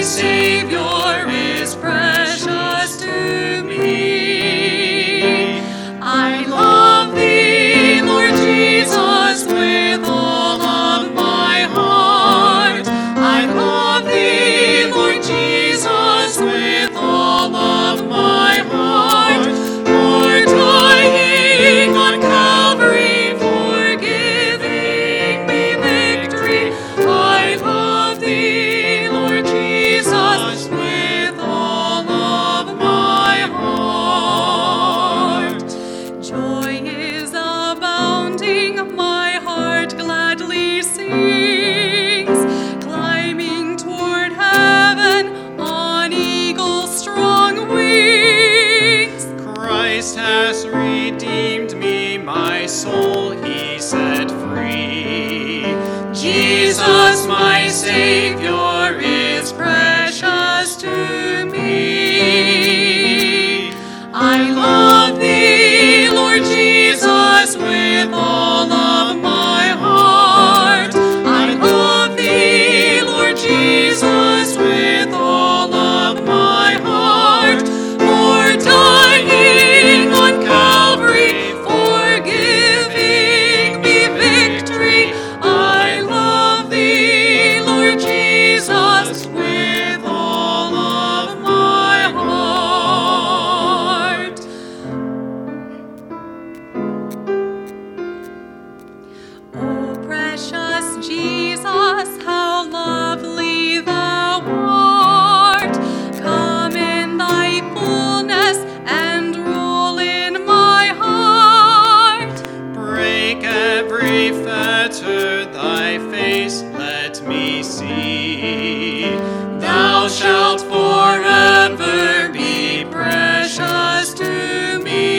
Savior is precious to me. I love thee, Lord Jesus, with all of my heart. I love thee, Lord Jesus, with all of my heart. For dying on Calvary, for giving me victory, I love thee, Lord Jesus, with all of my heart. Joy is abounding, my heart gladly sings, climbing toward heaven on eagle's strong wings. Christ has redeemed me, my soul he set free. Jesus, my Savior, is precious to me. I love thee, Lord Jesus, with all of my heart. I love thee, Lord Jesus, with all of my heart. For dying on Calvary, for giving me victory, I love thee, Lord Jesus, with all of my heart. Oh, precious Jesus, how lovely thou art. Come in thy fullness and rule in my heart. Break every fetter, thy face let me see. Thou shalt forever be precious to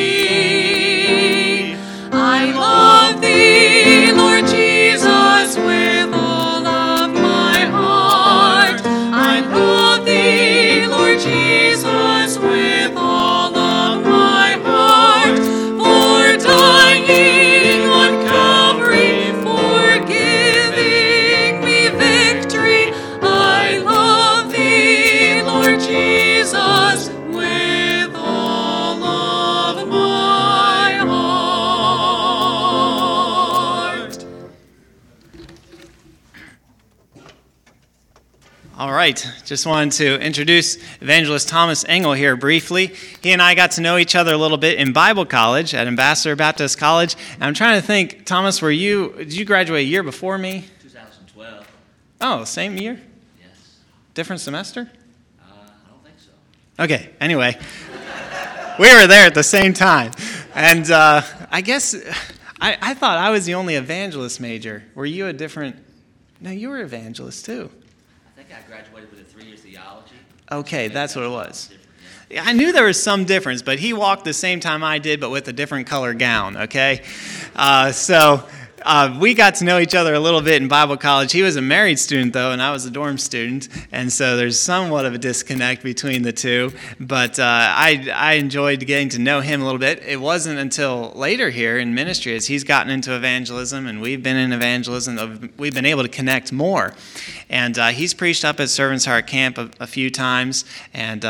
me. I love thee, Lord Jesus, with all of my heart. I love thee, Lord Jesus, with all of my heart. For dying on Calvary, for giving me victory, I love thee, Lord Jesus, with all of my heart. All right, just wanted to introduce Evangelist Thomas Engel here briefly. He and I got to know each other a little bit in Bible college at Ambassador Baptist College. And I'm trying to think, Thomas, did you graduate a year before me? 2012. Oh, same year? Yes. Different semester? I don't think so. Okay, anyway, we were there at the same time. And I guess I thought I was the only evangelist major. Were you a different? No, you were evangelist too. I think I graduated with a 3-year theology. Okay, that's what it was. Different, yeah. Yeah, I knew there was some difference, but he walked the same time I did, but with a different color gown, okay? So we got to know each other a little bit in Bible college. He was a married student, though, and I was a dorm student, and so there's somewhat of a disconnect between the two. But I enjoyed getting to know him a little bit. It wasn't until later here in ministry, as he's gotten into evangelism, and we've been in evangelism, that we've been able to connect more. And he's preached up at Servants Heart Camp a few times, and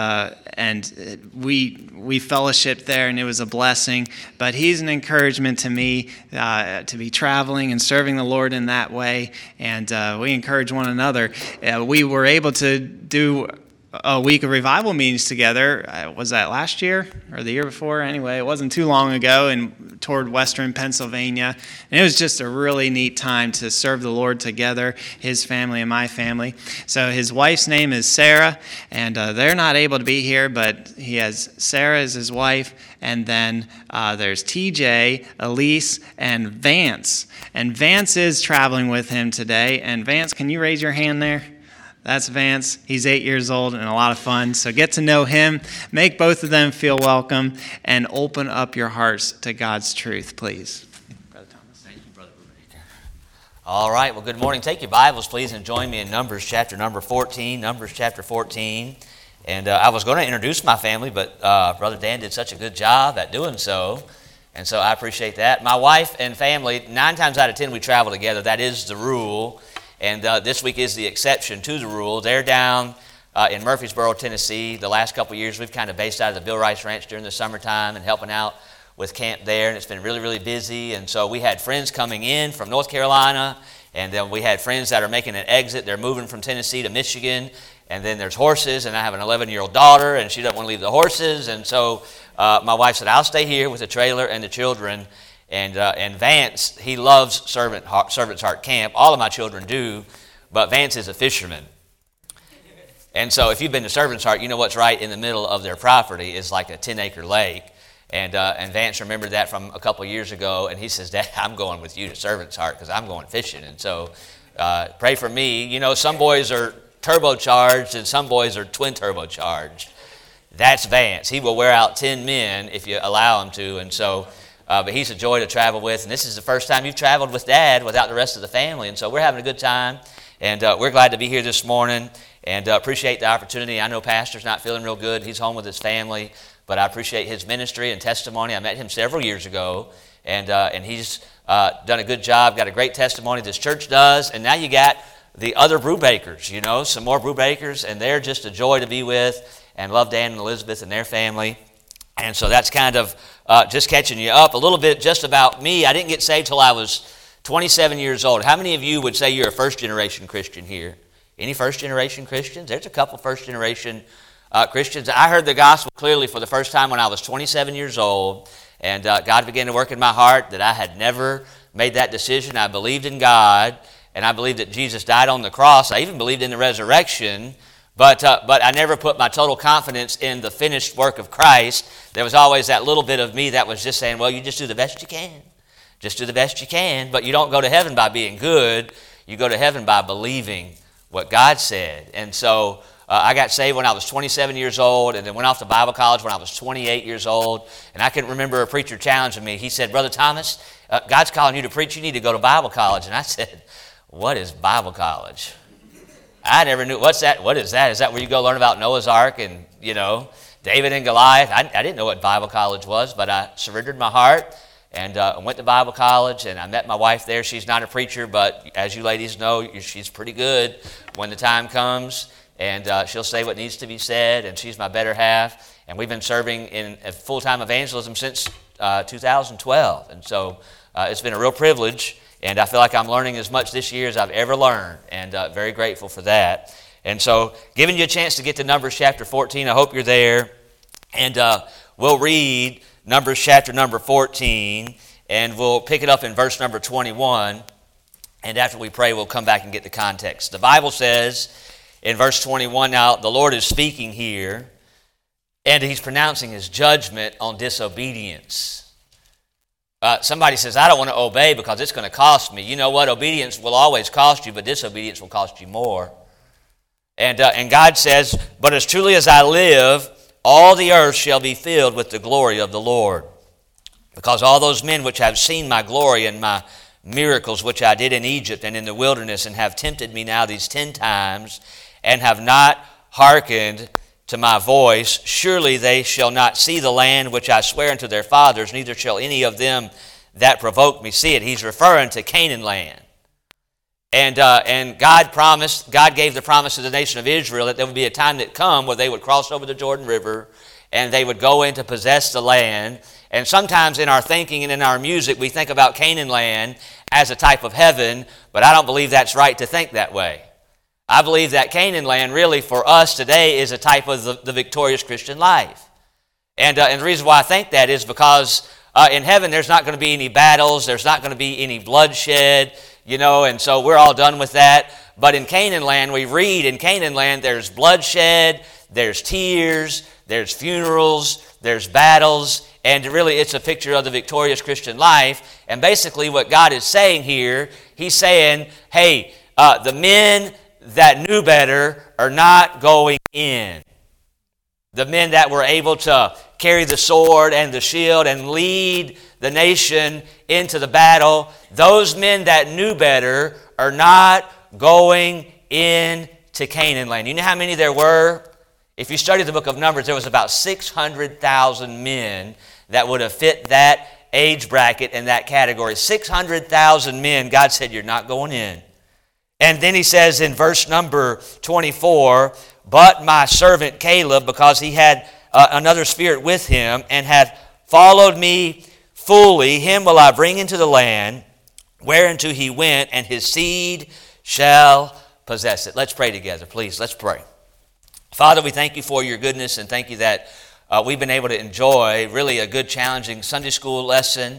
we fellowshiped there, and it was a blessing. But he's an encouragement to me to be traveling and serving the Lord in that way, and we encourage one another. We were able to do a week of revival meetings together. Was that last year or the year before? Anyway, it wasn't too long ago, and toward western Pennsylvania. And it was just a really neat time to serve the Lord together, his family and my family. So his wife's name is Sarah, and they're not able to be here, but he has Sarah as his wife, and then there's TJ, Elise, and Vance. And Vance is traveling with him today. And Vance, can you raise your hand there? That's Vance. He's 8 years old and a lot of fun. So get to know him, make both of them feel welcome, and open up your hearts to God's truth, please. Brother Thomas. Thank you, Brother Ruben. All right, well, good morning. Take your Bibles, please, and join me in Numbers chapter number 14. Numbers chapter 14. And I was going to introduce my family, but Brother Dan did such a good job at doing so. And so I appreciate that. My wife and family, 9 times out of 10, we travel together. That is the rule. And this week is the exception to the rule. They're down in Murfreesboro, Tennessee. The last couple of years, we've kind of based out of the Bill Rice Ranch during the summertime and helping out with camp there, and it's been really, really busy. And so we had friends coming in from North Carolina, and then we had friends that are making an exit. They're moving from Tennessee to Michigan, and then there's horses, and I have an 11-year-old daughter, and she doesn't want to leave the horses. And so my wife said, I'll stay here with the trailer and the children. And Vance, he loves Servant's Heart Camp. All of my children do, but Vance is a fisherman. And so if you've been to Servant's Heart, you know what's right in the middle of their property is like a 10-acre lake. And Vance remembered that from a couple years ago, and he says, Dad, I'm going with you to Servant's Heart because I'm going fishing. And so pray for me. You know, some boys are turbocharged and some boys are twin turbocharged. That's Vance. He will wear out 10 men if you allow him to. And so, but he's a joy to travel with. And this is the first time you've traveled with Dad without the rest of the family. And so we're having a good time. And we're glad to be here this morning and appreciate the opportunity. I know Pastor's not feeling real good. He's home with his family. But I appreciate his ministry and testimony. I met him several years ago. And he's done a good job, got a great testimony. This church does. And now you got the other Brewbakers, you know, some more Brewbakers. And they're just a joy to be with. And love Dan and Elizabeth and their family. And so that's kind of just catching you up a little bit just about me. I didn't get saved till I was 27 years old. How many of you would say you're a first-generation Christian here? Any first-generation Christians? There's a couple first-generation Christians. I heard the gospel clearly for the first time when I was 27 years old. And God began to work in my heart that I had never made that decision. I believed in God, and I believed that Jesus died on the cross. I even believed in the resurrection. But I never put my total confidence in the finished work of Christ. There was always that little bit of me that was just saying, well, you just do the best you can. Just do the best you can. But you don't go to heaven by being good. You go to heaven by believing what God said. And so I got saved when I was 27 years old and then went off to Bible college when I was 28 years old. And I can remember a preacher challenging me. He said, Brother Thomas, God's calling you to preach. You need to go to Bible college. And I said, what is Bible college? I never knew. What's that? What is that? Is that where you go learn about Noah's Ark and, you know, David and Goliath? I didn't know what Bible college was, but I surrendered my heart and went to Bible college, and I met my wife there. She's not a preacher, but as you ladies know, she's pretty good when the time comes, and she'll say what needs to be said, and she's my better half. And we've been serving in full-time evangelism since 2012, and so it's been a real privilege. And I feel like I'm learning as much this year as I've ever learned, and very grateful for that. And so giving you a chance to get to Numbers chapter 14, I hope you're there. And we'll read Numbers chapter number 14, and we'll pick it up in verse number 21. And after we pray, we'll come back and get the context. The Bible says in verse 21, now the Lord is speaking here, and He's pronouncing His judgment on disobedience. Somebody says, I don't want to obey because it's going to cost me. You know what? Obedience will always cost you, but disobedience will cost you more. And God says, but as truly as I live, all the earth shall be filled with the glory of the Lord. Because all those men which have seen my glory and my miracles which I did in Egypt and in the wilderness and have tempted me now these 10 times and have not hearkened to my voice, surely they shall not see the land which I swear unto their fathers, neither shall any of them that provoke me see it. He's referring to Canaan land. And God gave the promise to the nation of Israel that there would be a time that come where they would cross over the Jordan River and they would go in to possess the land. And sometimes in our thinking and in our music, we think about Canaan land as a type of heaven, but I don't believe that's right to think that way. I believe that Canaan land really for us today is a type of the victorious Christian life. And the reason why I think that is because in heaven there's not going to be any battles, there's not going to be any bloodshed, you know, and so we're all done with that. But in Canaan land, we read in Canaan land there's bloodshed, there's tears, there's funerals, there's battles, and really it's a picture of the victorious Christian life. And basically what God is saying here, He's saying, hey, the men that knew better are not going in. The men that were able to carry the sword and the shield and lead the nation into the battle, those men that knew better are not going into Canaan land. You know how many there were? If you study the book of Numbers, there was about 600,000 men that would have fit that age bracket and that category. 600,000 men, God said, you're not going in. And then he says in verse number 24, but my servant Caleb, because he had another spirit with him, and hath followed me fully, him will I bring into the land whereinto he went, and his seed shall possess it. Let's pray together, please. Let's pray. Father, we thank you for your goodness, and thank you that we've been able to enjoy really a good, challenging Sunday school lesson,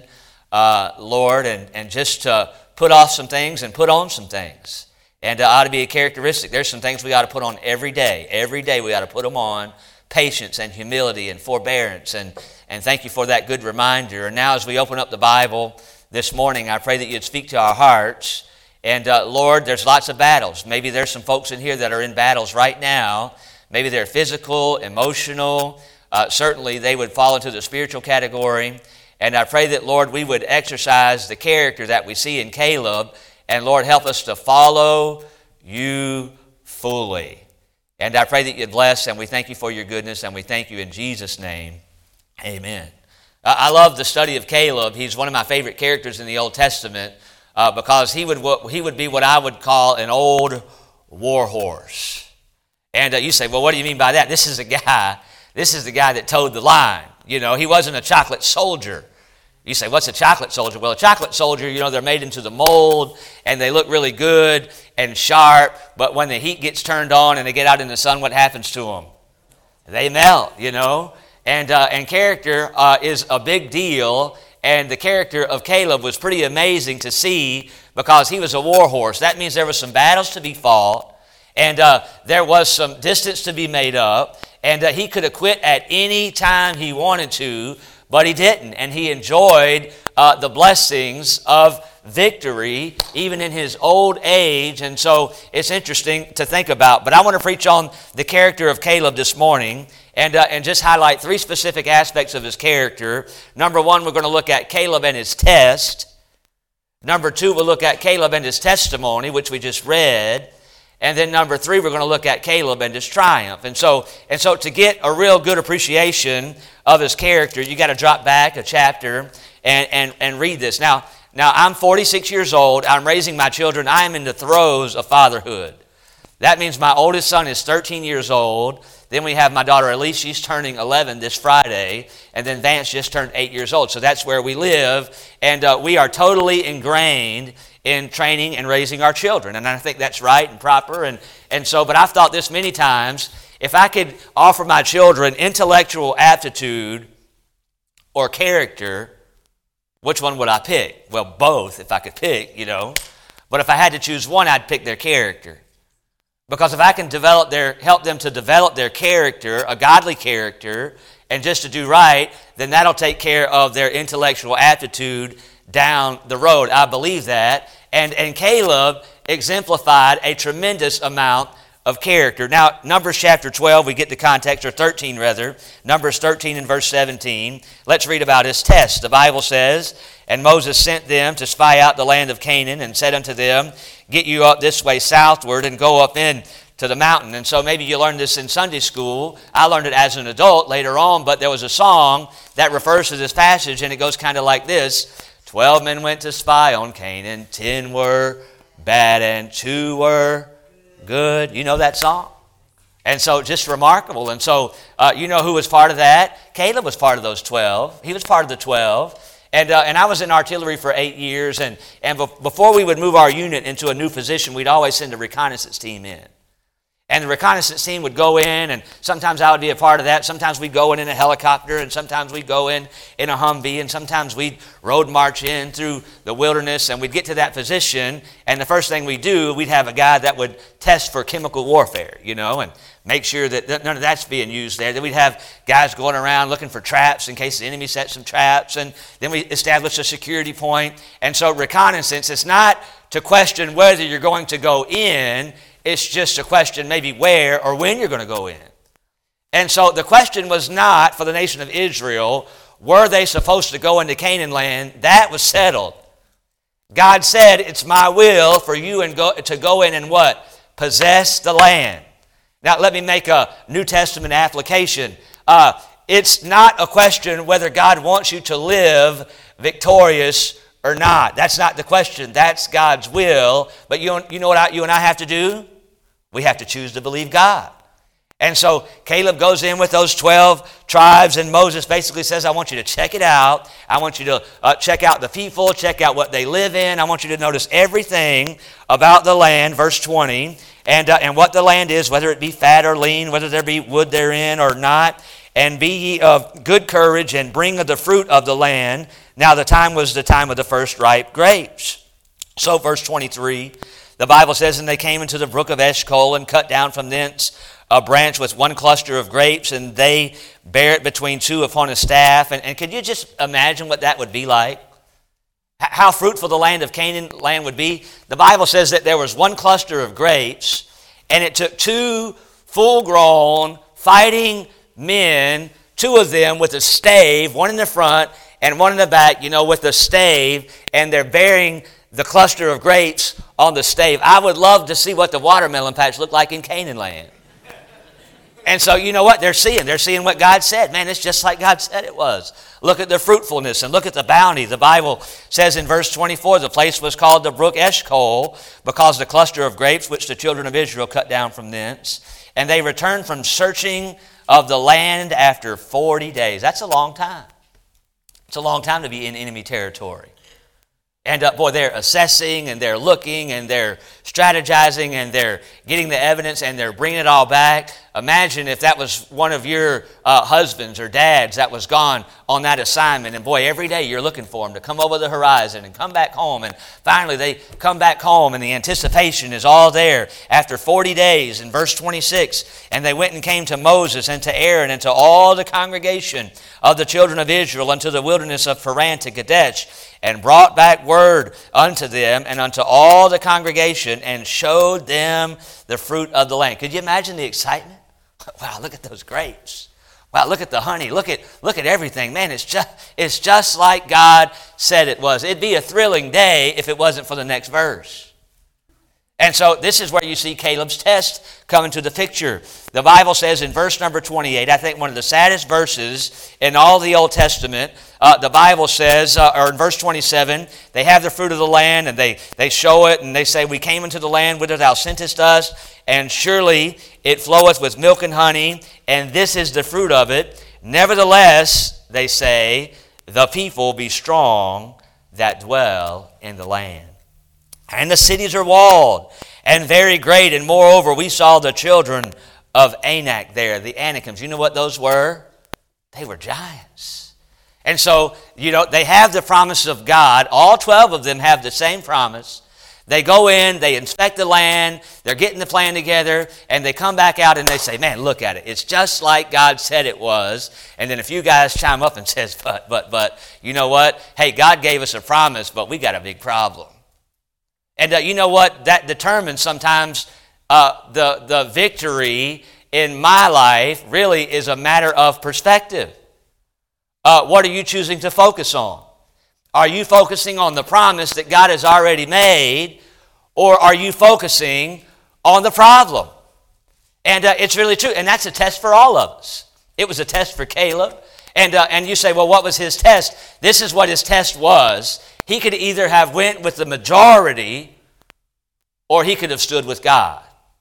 Lord, and just to put off some things and put on some things. And ought to be a characteristic. There's some things we ought to put on every day. Every day we ought to put them on. Patience and humility and forbearance. And thank you for that good reminder. And now as we open up the Bible this morning, I pray that you'd speak to our hearts. And Lord, there's lots of battles. Maybe there's some folks in here that are in battles right now. Maybe they're physical, emotional. Certainly they would fall into the spiritual category. And I pray that, Lord, we would exercise the character that we see in Caleb. And Lord, help us to follow you fully. And I pray that you'd bless, and we thank you for your goodness, and we thank you in Jesus' name. Amen. I love the study of Caleb. He's one of my favorite characters in the Old Testament because he would be what I would call an old war horse. And you say, well, what do you mean by that? This is the guy that towed the line. You know, he wasn't a chocolate soldier. You say, what's a chocolate soldier? Well, a chocolate soldier, you know, they're made into the mold, and they look really good and sharp, but when the heat gets turned on and they get out in the sun, what happens to them? They melt, you know. And character is a big deal, and the character of Caleb was pretty amazing to see because he was a war horse. That means there were some battles to be fought, and there was some distance to be made up, and he could have quit at any time he wanted to, but he didn't, and he enjoyed the blessings of victory even in his old age, and so it's interesting to think about. But I want to preach on the character of Caleb this morning and just highlight three specific aspects of his character. Number one, we're going to look at Caleb and his test. Number two, we'll look at Caleb and his testimony, which we just read. And then number three, we're going to look at Caleb and his triumph. And so to get a real good appreciation of his character, you got to drop back a chapter and read this. Now I'm 46 years old. I'm raising my children. I am in the throes of fatherhood. That means my oldest son is 13 years old. Then we have my daughter Elise. She's turning 11 this Friday. And then Vance just turned 8 years old. So that's where we live. And we are totally ingrained in training and raising our children. And I think that's right and proper. And so, but I've thought this many times, if I could offer my children intellectual aptitude or character, which one would I pick? Well, both, if I could pick, you know. But if I had to choose one, I'd pick their character. Because if I can help them to develop their character, a godly character, and just to do right, then that'll take care of their intellectual aptitude down the road. I believe that. And Caleb exemplified a tremendous amount of character. Now, Numbers chapter 12, we get the context, or 13 rather. Numbers 13 and verse 17. Let's read about his test. The Bible says, and Moses sent them to spy out the land of Canaan, and said unto them, get you up this way southward, and go up in to the mountain. And so maybe you learned this in Sunday school. I learned it as an adult later on, but there was a song that refers to this passage, and it goes kind of like this. 12 men went to spy on Canaan, 10 were bad, and 2 were good. You know that song? And so just remarkable. And so you know who was part of that? Caleb was part of those 12. He was part of the 12. And I was in artillery for 8 years. And before we would move our unit into a new position, we'd always send a reconnaissance team in. And the reconnaissance team would go in, and sometimes I would be a part of that. Sometimes we'd go in a helicopter, and sometimes we'd go in a Humvee, and sometimes we'd road march in through the wilderness, and we'd get to that position, and the first thing we'd do, we'd have a guy that would test for chemical warfare, you know, and make sure that none of that's being used there. Then we'd have guys going around looking for traps in case the enemy set some traps, and then we established a security point. And so reconnaissance is not to question whether you're going to go in. It's just a question maybe where or when you're going to go in. And so the question was not for the nation of Israel, were they supposed to go into Canaan land? That was settled. God said, it's my will for you to go in and what? Possess the land. Now let me make a New Testament application. It's not a question whether God wants you to live victorious or not? That's not the question. That's God's will. But you know what you and I have to do? We have to choose to believe God. And so Caleb goes in with those 12 tribes, and Moses basically says, I want you to check it out. I want you to check out the people, check out what they live in. I want you to notice everything about the land, verse 20, and what the land is, whether it be fat or lean, whether there be wood therein or not. And be ye of good courage, and bring of the fruit of the land. Now the time was the time of the first ripe grapes. So verse 23, the Bible says, and they came into the brook of Eshcol, and cut down from thence a branch with one cluster of grapes, and they bare it between two upon a staff. And can you just imagine what that would be like? How fruitful the land of Canaan land would be? The Bible says that there was one cluster of grapes, and it took two full-grown fighting men, two of them with a stave, one in the front and one in the back, with a stave, and they're bearing the cluster of grapes on the stave. I would love to see what the watermelon patch looked like in Canaan land. And so you know what they're seeing? They're seeing what God said. Man, it's just like God said it was. Look at the fruitfulness and look at the bounty. The Bible says in verse 24, the place was called the brook Eshcol, because the cluster of grapes which the children of Israel cut down from thence. And they returned from searching of the land after 40 days. That's a long time. It's a long time to be in enemy territory. And they're assessing, and they're looking, and they're strategizing, and they're getting the evidence, and they're bringing it all back. Imagine if that was one of your husbands or dads that was gone on that assignment, and boy, every day you're looking for them to come over the horizon and come back home, and finally they come back home, and the anticipation is all there. After 40 days, in verse 26, and they went and came to Moses and to Aaron and to all the congregation of the children of Israel unto the wilderness of Paran to Kadesh, and brought back word unto them and unto all the congregation, and showed them the fruit of the land. Could you imagine the excitement? Wow, look at those grapes. Wow, look at the honey. Look at everything. Man, it's just like God said it was. It'd be a thrilling day if it wasn't for the next verse. And so this is where you see Caleb's test come into the picture. The Bible says in verse number 28, I think one of the saddest verses in all the Old Testament, the Bible says, or in verse 27, they have the fruit of the land, and they show it, and they say, we came into the land whither thou sentest us, and surely it floweth with milk and honey, and this is the fruit of it. Nevertheless, they say, the people be strong that dwell in the land. And the cities are walled and very great. And moreover, we saw the children of Anak there, the Anakims. You know what those were? They were giants. And so, they have the promise of God. All 12 of them have the same promise. They go in, they inspect the land, they're getting the plan together, and they come back out and they say, man, look at it. It's just like God said it was. And then a few guys chime up and says, but, you know what? Hey, God gave us a promise, but we got a big problem. And you know what? That determines sometimes the victory in my life really is a matter of perspective. What are you choosing to focus on? Are you focusing on the promise that God has already made, or are you focusing on the problem? And it's really true. And that's a test for all of us. It was a test for Caleb. And you say, well, what was his test? This is what his test was. He could either have went with the majority, or he could have stood with God.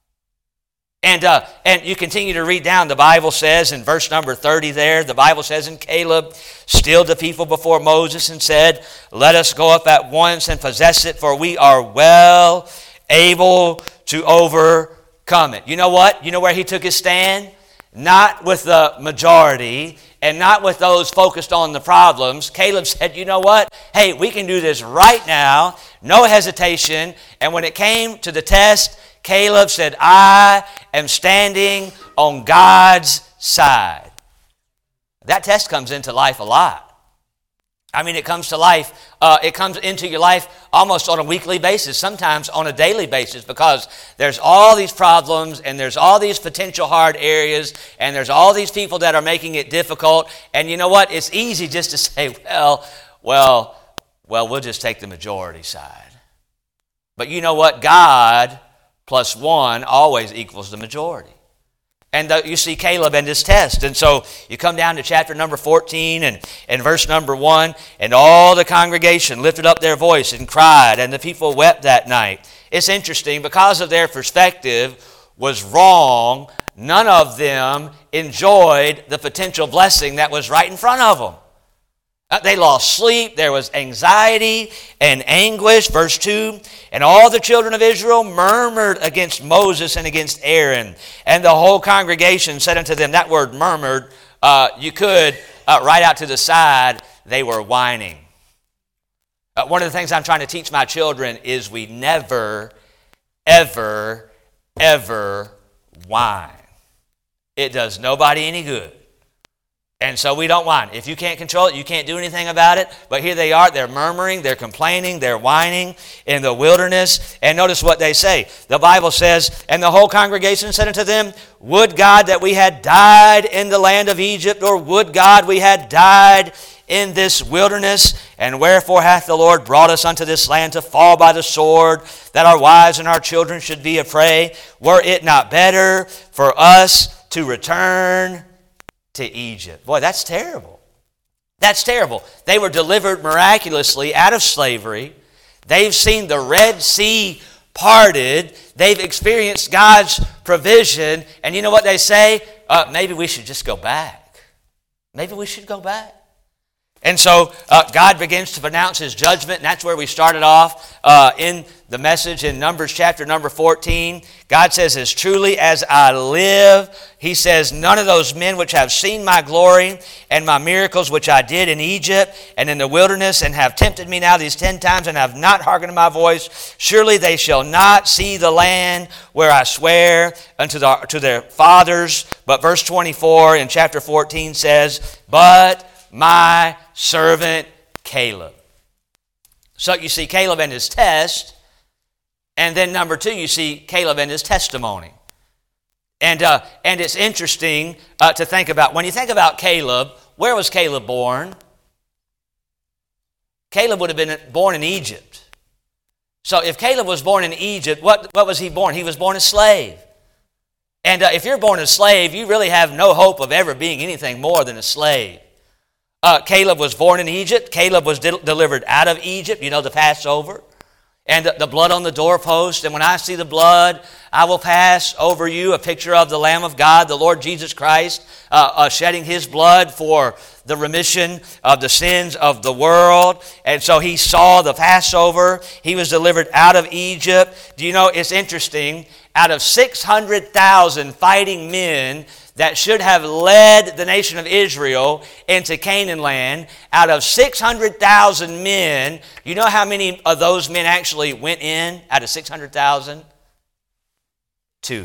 And you continue to read down. The Bible says in verse number 30 there, the Bible says, and Caleb stilled the people before Moses and said, let us go up at once and possess it, for we are well able to overcome it. You know what? You know where he took his stand? Not with the majority and not with those focused on the problems. Caleb said, you know what? Hey, we can do this right now. No hesitation. And when it came to the test, Caleb said, I am standing on God's side. That test comes into life a lot. I mean, it comes to life, it comes into your life almost on a weekly basis, sometimes on a daily basis, because there's all these problems and there's all these potential hard areas and there's all these people that are making it difficult. And you know what? It's easy just to say, well, we'll just take the majority side. But you know what? God plus one always equals the majority. And you see Caleb and his test. And so you come down to chapter number 14 and verse number 1. And all the congregation lifted up their voice and cried, and the people wept that night. It's interesting, because of their perspective was wrong, none of them enjoyed the potential blessing that was right in front of them. They lost sleep. There was anxiety and anguish. Verse 2, and all the children of Israel murmured against Moses and against Aaron. And the whole congregation said unto them, that word murmured, you could write out to the side, they were whining. One of the things I'm trying to teach my children is we never, ever, ever whine. It does nobody any good. And so we don't whine. If you can't control it, you can't do anything about it. But here they are. They're murmuring. They're complaining. They're whining in the wilderness. And notice what they say. The Bible says, and the whole congregation said unto them, would God that we had died in the land of Egypt, or would God we had died in this wilderness? And wherefore hath the Lord brought us unto this land to fall by the sword, that our wives and our children should be a prey? Were it not better for us to return to Egypt? Boy, that's terrible. That's terrible. They were delivered miraculously out of slavery. They've seen the Red Sea parted. They've experienced God's provision. And you know what they say? Maybe we should just go back. Maybe we should go back. And so God begins to pronounce His judgment, and that's where we started off in the message in Numbers chapter number 14. God says, as truly as I live, He says, none of those men which have seen my glory and my miracles which I did in Egypt and in the wilderness, and have tempted me now these 10 times and have not hearkened to my voice, surely they shall not see the land where I swear unto to their fathers. But verse 24 in chapter 14 says, but my servant Caleb. So you see Caleb and his test, and then number 2, you see Caleb and his testimony. And it's interesting to think about. When you think about Caleb, where was Caleb born? Caleb would have been born in Egypt. So if Caleb was born in Egypt, what was he born? He was born a slave. And if you're born a slave, you really have no hope of ever being anything more than a slave. Caleb was born in Egypt. Caleb was delivered out of Egypt. You know, the Passover. And the blood on the doorpost. And when I see the blood, I will pass over you. A picture of the Lamb of God, the Lord Jesus Christ, shedding His blood for the remission of the sins of the world. And so He saw the Passover. He was delivered out of Egypt. Do you know, it's interesting. Out of 600,000 fighting men that should have led the nation of Israel into Canaan land, out of 600,000 men, you know how many of those men actually went in out of 600,000? 2.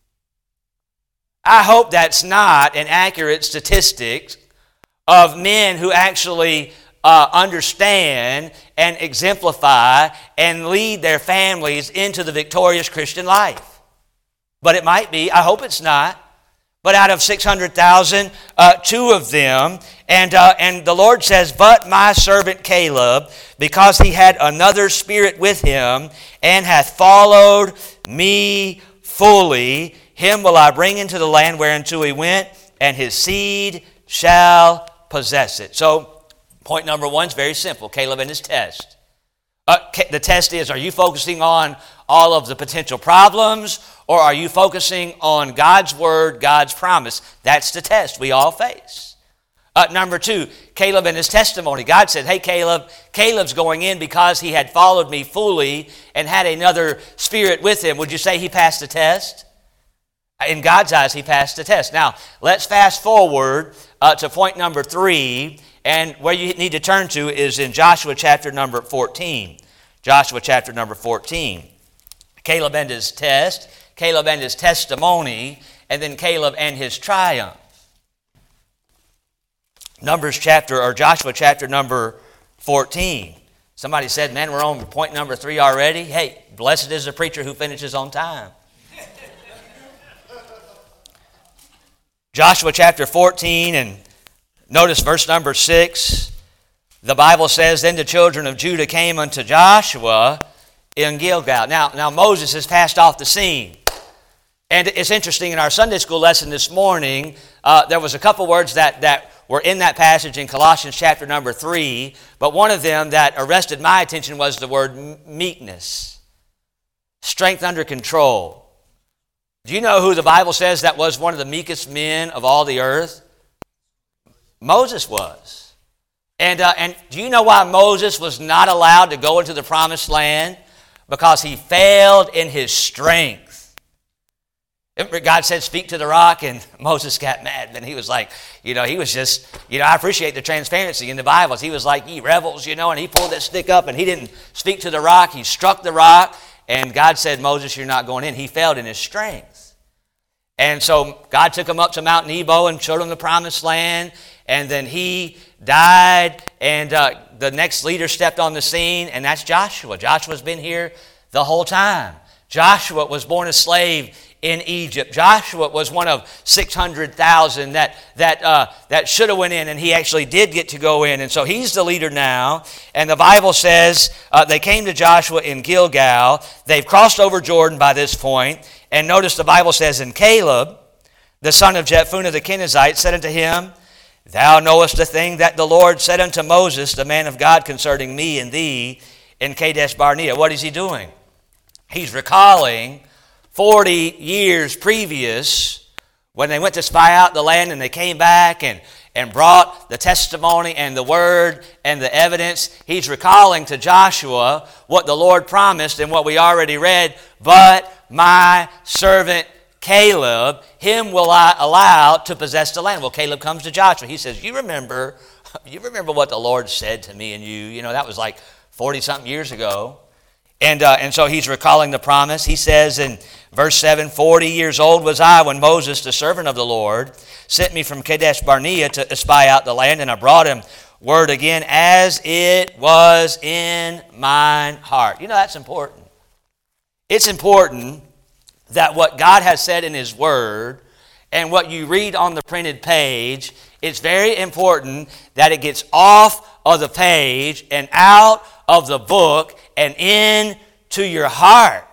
I hope that's not an accurate statistic of men who actually understand and exemplify and lead their families into the victorious Christian life. But it might be. I hope it's not. But out of 600,000, 2 of them. And the Lord says, but my servant Caleb, because he had another spirit with him, and hath followed me fully, him will I bring into the land whereunto he went, and his seed shall possess it. So, point number 1 is very simple. Caleb and his test. The test is, are you focusing on all of the potential problems, or are you focusing on God's word, God's promise? That's the test we all face. Number 2, Caleb and his testimony. God said, hey, Caleb's going in because he had followed me fully and had another spirit with him. Would you say he passed the test? In God's eyes, he passed the test. Now, let's fast forward to point number 3. And where you need to turn to is in Joshua chapter number 14. Joshua chapter number 14. Caleb and his test, Caleb and his testimony, and then Caleb and his triumph. Joshua chapter number 14. Somebody said, man, we're on point number 3 already. Hey, blessed is the preacher who finishes on time. Joshua chapter 14, and notice verse number 6. The Bible says, then the children of Judah came unto Joshua in Gilgal. Now Moses has passed off the scene. And it's interesting, in our Sunday school lesson this morning, there was a couple words that were in that passage in Colossians chapter number 3, but one of them that arrested my attention was the word meekness, strength under control. Do you know who the Bible says that was one of the meekest men of all the earth? Moses was. And do you know why Moses was not allowed to go into the promised land? Because he failed in his strength. God said, speak to the rock, and Moses got mad. And he was like, he was just, I appreciate the transparency in the Bibles. He was like, ye rebels, and he pulled that stick up, and he didn't speak to the rock. He struck the rock, and God said, Moses, you're not going in. He failed in his strength. And so God took him up to Mount Nebo and showed him the promised land, and then he died, and the next leader stepped on the scene, and that's Joshua. Joshua's been here the whole time. Joshua was born a slave in Egypt. Joshua was one of 600,000 that should have went in, and he actually did get to go in. And so he's the leader now. And the Bible says they came to Joshua in Gilgal. They've crossed over Jordan by this point. And notice the Bible says, and Caleb, the son of Jephunneh the Kenizzite, said unto him, Thou knowest the thing that the Lord said unto Moses, the man of God, concerning me and thee in Kadesh Barnea. What is he doing? He's recalling 40 years previous, when they went to spy out the land and they came back and brought the testimony and the word and the evidence. He's recalling to Joshua what the Lord promised and what we already read. But my servant Caleb, him will I allow to possess the land. Well, Caleb comes to Joshua. He says, you remember what the Lord said to me and you. That was like 40-something years ago. And so he's recalling the promise. He says in verse 7, 40 years old was I when Moses, the servant of the Lord, sent me from Kadesh Barnea to spy out the land, and I brought him word again as it was in mine heart. That's important. It's important that what God has said in His Word and what you read on the printed page, it's very important that it gets off of the page and out of the book and into your heart.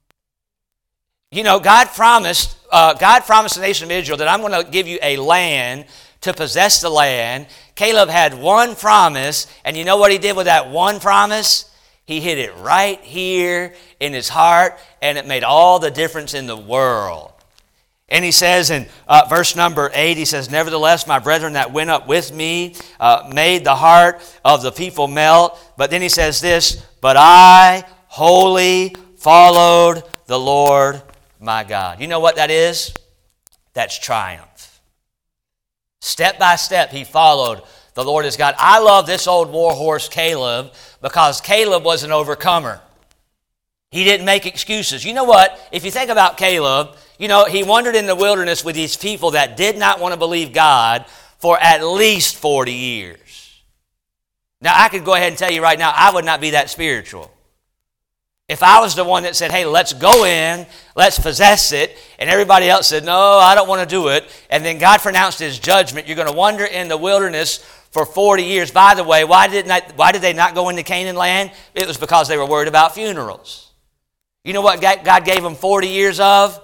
God promised the nation of Israel that I'm going to give you a land to possess the land. Caleb had one promise, and you know what he did with that one promise? He hid it right here in his heart, and it made all the difference in the world. And he says in verse number 8, he says, Nevertheless, my brethren that went up with me made the heart of the people melt. But then he says this, But I wholly followed the Lord my God. You know what that is? That's triumph. Step by step, he followed the Lord his God. I love this old war horse Caleb because Caleb was an overcomer. He didn't make excuses. You know what? If you think about Caleb, he wandered in the wilderness with these people that did not want to believe God for at least 40 years. Now, I could go ahead and tell you right now, I would not be that spiritual. If I was the one that said, hey, let's go in, let's possess it, and everybody else said, no, I don't want to do it, and then God pronounced His judgment, you're going to wander in the wilderness for 40 years. By the way, why did they not go into Canaan land? It was because they were worried about funerals. You know what God gave them 40 years of?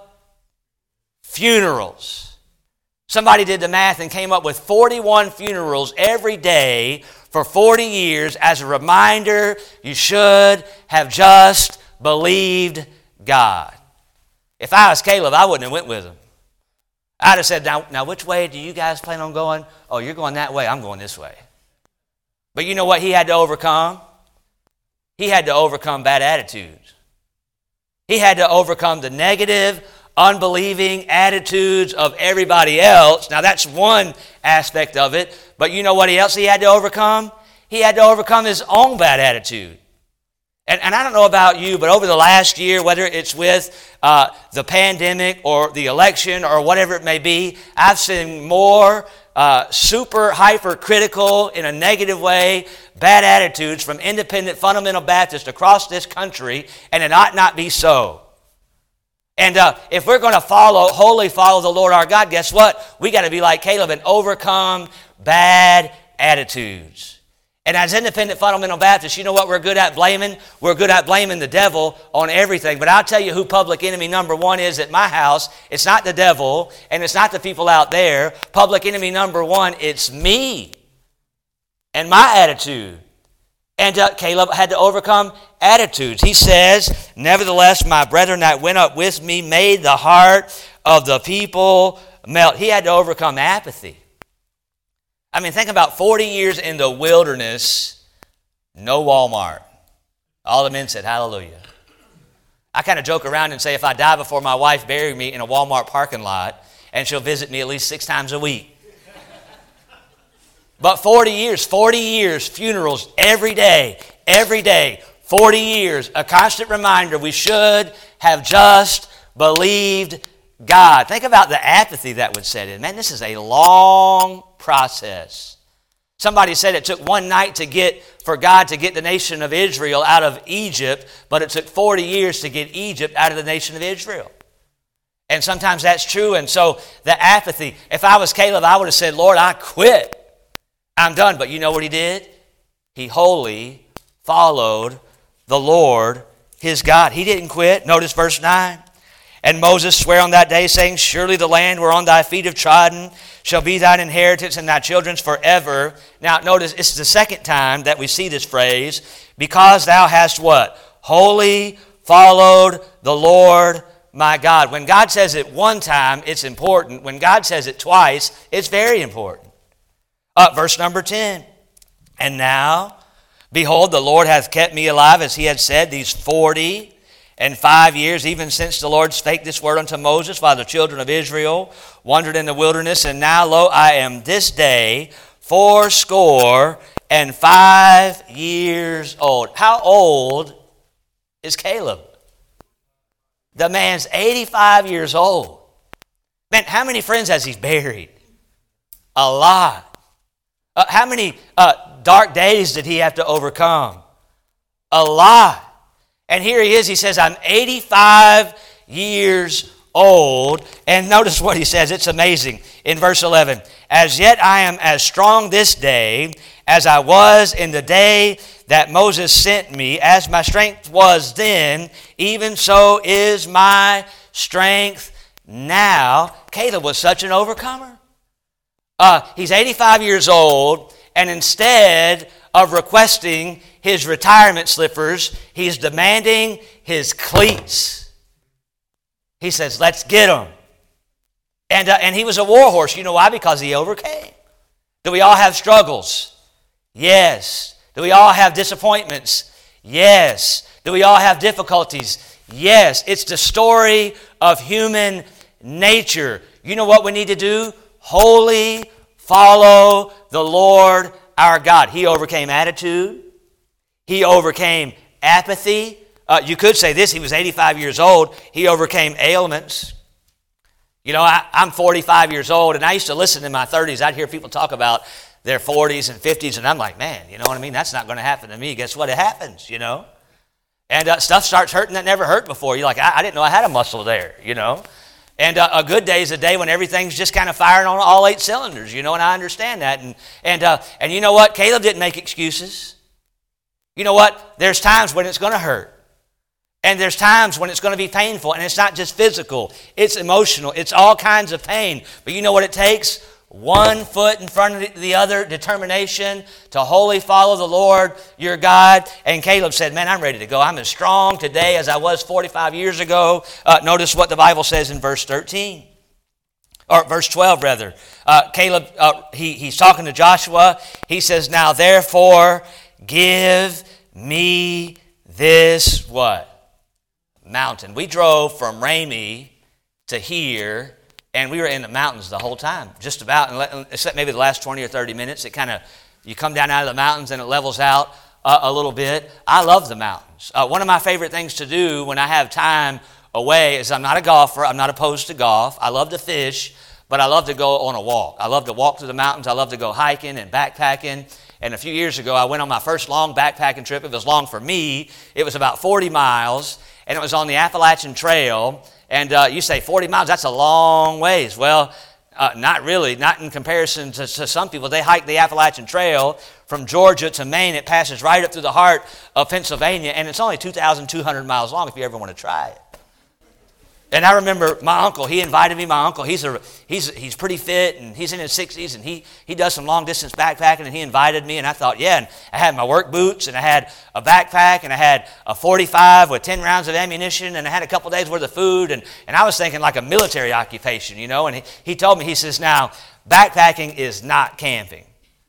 Funerals. Somebody did the math and came up with 41 funerals every day for 40 years as a reminder you should have just believed God. If I was Caleb, I wouldn't have went with him. I'd have said, now which way do you guys plan on going? Oh, you're going that way, I'm going this way. But you know what he had to overcome? He had to overcome bad attitudes. He had to overcome the negative, unbelieving attitudes of everybody else. Now, that's one aspect of it. But you know what else he had to overcome? He had to overcome his own bad attitude. And I don't know about you, but over the last year, whether it's with the pandemic or the election or whatever it may be, I've seen more super hypercritical, in a negative way, bad attitudes from independent fundamental Baptists across this country, and it ought not be so. And if we're going to wholly follow the Lord our God, guess what? We got to be like Caleb and overcome bad attitudes. And as independent fundamental Baptists, you know what we're good at blaming? We're good at blaming the devil on everything. But I'll tell you who public enemy number one is at my house. It's not the devil, and it's not the people out there. Public enemy number one, it's me and my attitude. And Caleb had to overcome attitudes. He says, nevertheless, my brethren that went up with me made the heart of the people melt. He had to overcome apathy. I mean, think about 40 years in the wilderness, no Walmart. All the men said, hallelujah. I kind of joke around and say if I die before my wife buries me in a Walmart parking lot, and she'll visit me at least 6 times a week. But 40 years, funerals every day, 40 years, a constant reminder we should have just believed God. Think about the apathy that would set in. Man, this is a long process. Somebody said it took one night for God to get the nation of Israel out of Egypt, but it took 40 years to get Egypt out of the nation of Israel. And sometimes that's true. And so the apathy, if I was Caleb, I would have said, Lord, I quit. I'm done. But you know what he did? He wholly followed the Lord, his God. He didn't quit. Notice verse 9. And Moses sware on that day, saying, surely the land whereon thy feet have trodden shall be thine inheritance and thy children's forever. Now, notice, it's the second time that we see this phrase, because thou hast what? Wholly followed the Lord my God. When God says it one time, it's important. When God says it twice, it's very important. Verse number 10. And now, behold, the Lord hath kept me alive, as he had said, these 40 and 5 years, even since the Lord spake this word unto Moses, while the children of Israel wandered in the wilderness. And now, lo, I am this day 65 years old. How old is Caleb? The man's 85 years old. Man, how many friends has he buried? A lot. How many dark days did he have to overcome? A lot. And here he is, he says, I'm 85 years old. And notice what he says, it's amazing. In verse 11, as yet I am as strong this day as I was in the day that Moses sent me. As my strength was then, even so is my strength now. Caleb was such an overcomer. He's 85 years old, and instead of requesting his retirement slippers, he's demanding his cleats. He says, let's get them. And he was a war horse. You know why? Because he overcame. Do we all have struggles? Yes. Do we all have disappointments? Yes. Do we all have difficulties? Yes. It's the story of human nature. You know what we need to do? Wholly follow the Lord our God. He overcame attitude. He overcame apathy. You could say this, he was 85 years old. He overcame ailments. You know, I'm 45 years old, and I used to listen in my 30s. I'd hear people talk about their 40s and 50s, and I'm like, man, you know what I mean? That's not going to happen to me. Guess what? It happens, you know. And stuff starts hurting that never hurt before. You're like, I didn't know I had a muscle there, you know. And a good day is a day when everything's just kind of firing on all 8 cylinders, you know, and I understand that. And you know what? Caleb didn't make excuses. You know what? There's times when it's going to hurt. And there's times when it's going to be painful. And it's not just physical. It's emotional. It's all kinds of pain. But you know what it takes? One foot in front of the other, determination to wholly follow the Lord your God. And Caleb said, man, I'm ready to go. I'm as strong today as I was 45 years ago. Notice what the Bible says in verse 13. Or verse 12, rather. Caleb, he's talking to Joshua. He says, now therefore, give me this what? Mountain. We drove from Ramey to here, and we were in the mountains the whole time, just about, except maybe the last 20 or 30 minutes. It kind of, you come down out of the mountains and it levels out a little bit. I love the mountains. One of my favorite things to do when I have time away is I'm not a golfer. I'm not opposed to golf. I love to fish, but I love to go on a walk. I love to walk through the mountains. I love to go hiking and backpacking. And a few years ago, I went on my first long backpacking trip. It was long for me. It was about 40 miles, and it was on the Appalachian Trail. And you say 40 miles, that's a long ways. Well, Not really, not in comparison to some people. They hike the Appalachian Trail from Georgia to Maine. It passes right up through the heart of Pennsylvania, and it's only 2,200 miles long if you ever want to try it. And I remember my uncle, he invited me. My uncle, he's pretty fit, and he's in his 60s, and he does some long-distance backpacking, and he invited me, and I thought, yeah, and I had my work boots, and I had a backpack, and I had a 45 with 10 rounds of ammunition, and I had a couple days' worth of food, and I was thinking like a military occupation, you know, and he told me, he says, now, backpacking is not camping.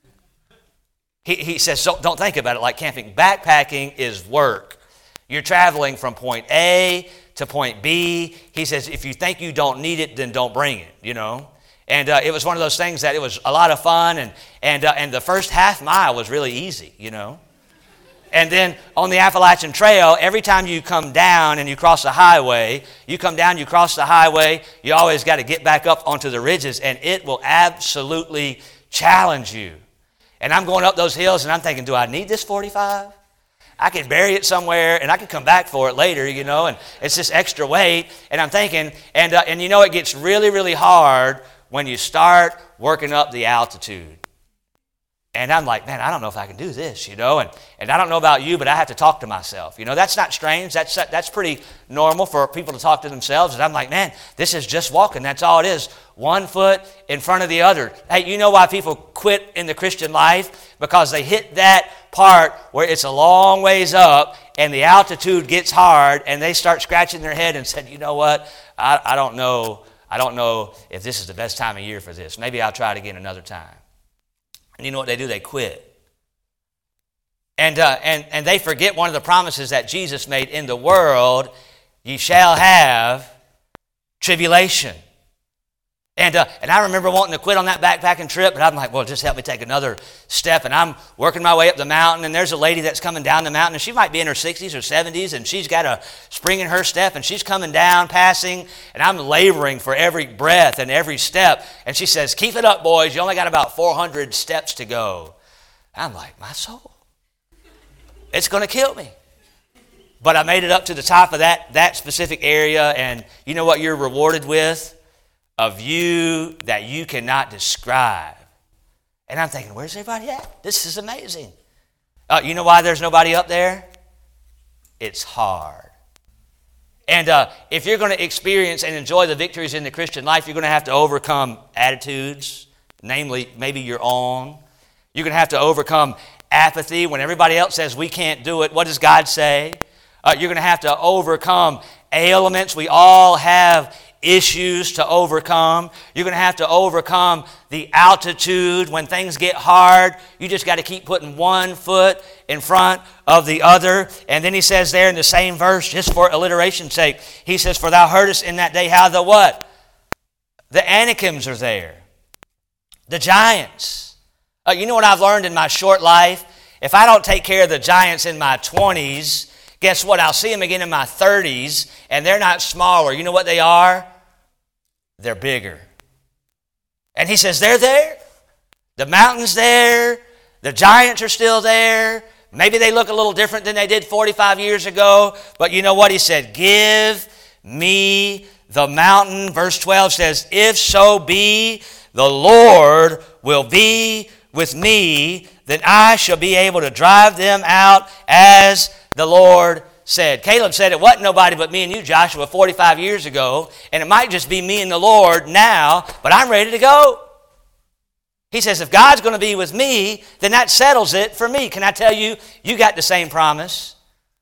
He says, so don't think about it like camping. Backpacking is work. You're traveling from point A to point B. He says, if you think you don't need it, then don't bring it, you know. And it was one of those things that it was a lot of fun, and the first half mile was really easy, you know. And then on the Appalachian Trail, every time you come down and you cross the highway, you come down, you cross the highway, you always got to get back up onto the ridges, and it will absolutely challenge you. And I'm going up those hills, and I'm thinking, do I need this 45? I could bury it somewhere, and I could come back for it later, you know, and it's just extra weight. And I'm thinking, and you know, it gets really, really hard when you start working up the altitude. And I'm like, man, I don't know if I can do this, you know, and I don't know about you, but I have to talk to myself. You know, that's not strange. That's pretty normal for people to talk to themselves. And I'm like, man, this is just walking. That's all it is. One foot in front of the other. Hey, you know why people quit in the Christian life? Because they hit that part where it's a long ways up and the altitude gets hard, and they start scratching their head and said, you know what, I don't know if this is the best time of year for this. Maybe I'll try it again another time. And you know what they do? They quit. And they forget one of the promises that Jesus made: in the world ye shall have tribulation. And I remember wanting to quit on that backpacking trip, but I'm like, well, just help me take another step. And I'm working my way up the mountain, and there's a lady that's coming down the mountain, and she might be in her 60s or 70s, and she's got a spring in her step, and she's coming down, passing, and I'm laboring for every breath and every step. And she says, keep it up, boys. You only got about 400 steps to go. I'm like, my soul, it's going to kill me. But I made it up to the top of that specific area, and you know what you're rewarded with? A view that you cannot describe. And I'm thinking, where's everybody at? This is amazing. You know why there's nobody up there? It's hard. And if you're going to experience and enjoy the victories in the Christian life, you're going to have to overcome attitudes, namely maybe your own. You're going to have to overcome apathy. When everybody else says we can't do it, what does God say? You're going to have to overcome ailments. We all have issues to overcome. You're going to have to overcome the altitude. When things get hard, you just got to keep putting one foot in front of the other. And then he says there in the same verse, just for alliteration's sake, he says, for thou heardest in that day how the what? The Anakims are there. The giants. You know what I've learned in my short life? If I don't take care of the giants in my 20s, guess what? I'll see them again in my 30s, and they're not smaller. You know what they are? They're bigger. And he says, they're there. The mountain's there. The giants are still there. Maybe they look a little different than they did 45 years ago. But you know what? He said, give me the mountain. Verse 12 says, if so be the Lord will be with me, then I shall be able to drive them out as the Lord said. Caleb said it wasn't nobody but me and you, Joshua, 45 years ago, and it might just be me and the Lord now, but I'm ready to go. He says, if God's going to be with me, then that settles it for me. Can I tell you, you got the same promise.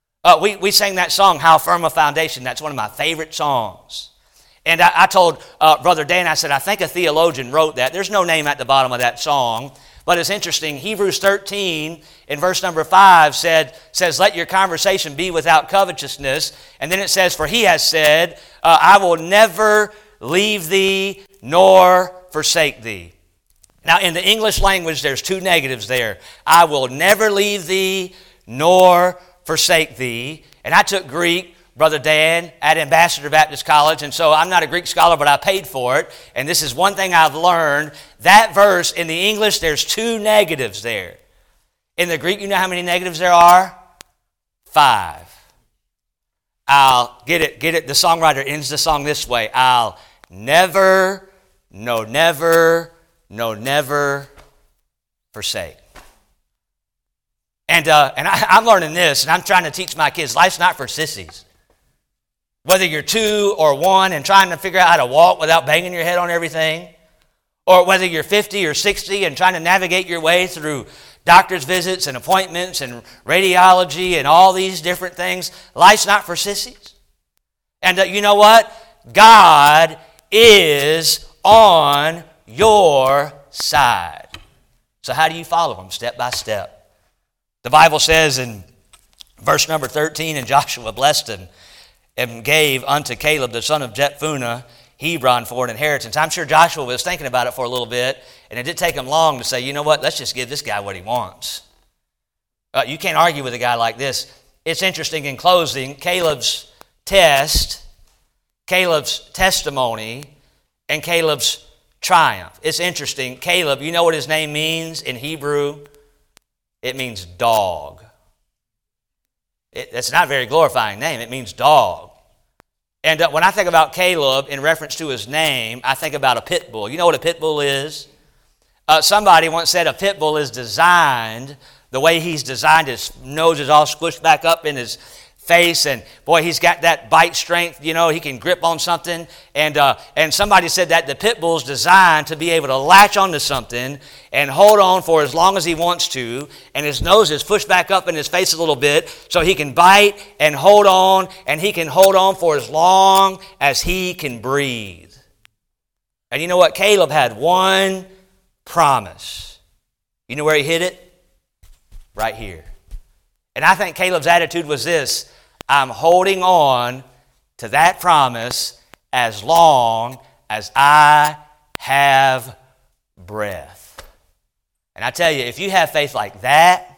We sang that song, How Firm a Foundation. That's one of my favorite songs. And I told Brother Dan, I said, I think a theologian wrote that. There's no name at the bottom of that song. But it's interesting, Hebrews 13 in verse number 5 says, let your conversation be without covetousness. And then it says, for he has said, I will never leave thee nor forsake thee. Now in the English language, there's two negatives there. I will never leave thee nor forsake thee. And I took Greek, Brother Dan, at Ambassador Baptist College, and so I'm not a Greek scholar, but I paid for it. And this is one thing I've learned. That verse, in the English, there's two negatives there. In the Greek, you know how many negatives there are? 5. I'll get it. The songwriter ends the song this way. I'll never no, never forsake. And I'm learning this, and I'm trying to teach my kids, life's not for sissies. Whether you're 2 or 1 and trying to figure out how to walk without banging your head on everything, or whether you're 50 or 60 and trying to navigate your way through doctor's visits and appointments and radiology and all these different things, life's not for sissies. And you know what? God is on your side. So how do you follow Him? Step by step. The Bible says in verse number 13, and Joshua blessed him and gave unto Caleb the son of Jephunneh Hebron for an inheritance. I'm sure Joshua was thinking about it for a little bit, and it didn't take him long to say, you know what, let's just give this guy what he wants. You can't argue with a guy like this. It's interesting in closing, Caleb's test, Caleb's testimony, and Caleb's triumph. It's interesting. Caleb, you know what his name means in Hebrew? It means dog. It's not a very glorifying name. It means dog. And when I think about Caleb in reference to his name, I think about a pit bull. You know what a pit bull is? Somebody once said a pit bull is designed, the way he's designed, his nose is all squished back up in his face, and boy, he's got that bite strength, you know, he can grip on something, and somebody said that the pit bull's designed to be able to latch onto something and hold on for as long as he wants to, and his nose is pushed back up in his face a little bit so he can bite and hold on, and he can hold on for as long as he can breathe. And you know what? Caleb had one promise. You know where he hid it? Right here. And I think Caleb's attitude was this: I'm holding on to that promise as long as I have breath. And I tell you, if you have faith like that,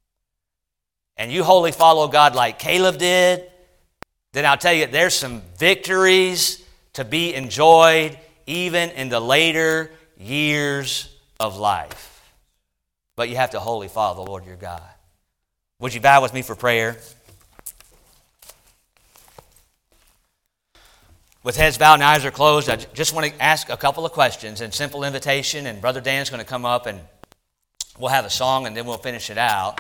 and you wholly follow God like Caleb did, then I'll tell you, there's some victories to be enjoyed even in the later years of life. But you have to wholly follow the Lord your God. Would you bow with me for prayer? With heads bowed and eyes are closed, I just want to ask a couple of questions and simple invitation, and Brother Dan's going to come up and we'll have a song and then we'll finish it out.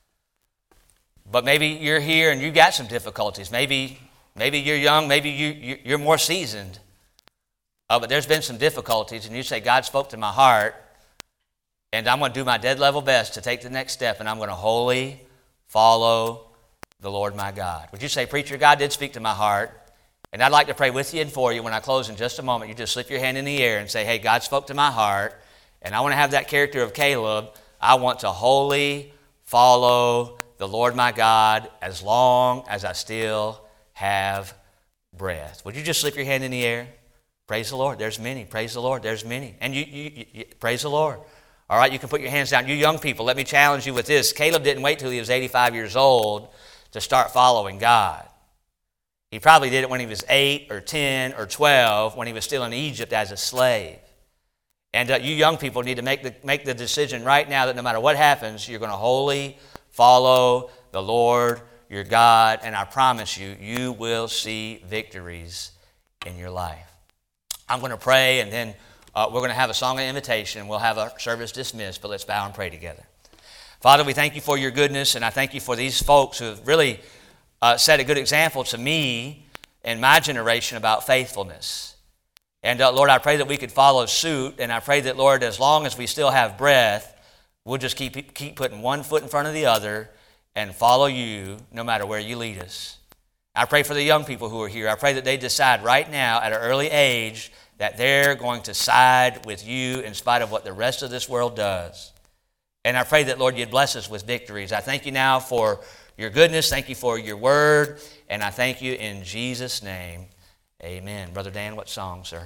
But maybe you're here and you got some difficulties. Maybe you're young, maybe you're more seasoned. But there's been some difficulties, and you say, God spoke to my heart, and I'm going to do my dead level best to take the next step, and I'm going to wholly follow the Lord my God. Would you say, Preacher, God did speak to my heart, and I'd like to pray with you and for you. When I close in just a moment, you just slip your hand in the air and say, hey, God spoke to my heart, and I want to have that character of Caleb. I want to wholly follow the Lord my God as long as I still have breath. Would you just slip your hand in the air? Praise the Lord. There's many. Praise the Lord. There's many. And you praise the Lord. All right, you can put your hands down. You young people, let me challenge you with this. Caleb didn't wait till he was 85 years old to start following God. He probably did it when he was 8 or 10 or 12, when he was still in Egypt as a slave. And you young people need to make the decision right now that no matter what happens, you're going to wholly follow the Lord your God. And I promise you, you will see victories in your life. I'm going to pray, and then we're going to have a song of invitation. We'll have our service dismissed, but let's bow and pray together. Father, we thank you for your goodness, and I thank you for these folks who have really set a good example to me and my generation about faithfulness. And Lord, I pray that we could follow suit, and I pray that, Lord, as long as we still have breath, we'll just keep putting one foot in front of the other and follow you no matter where you lead us. I pray for the young people who are here. I pray that they decide right now at an early age that they're going to side with you in spite of what the rest of this world does. And I pray that, Lord, you'd bless us with victories. I thank you now for your goodness. Thank you for your word. And I thank you in Jesus' name. Amen. Brother Dan, what song, sir?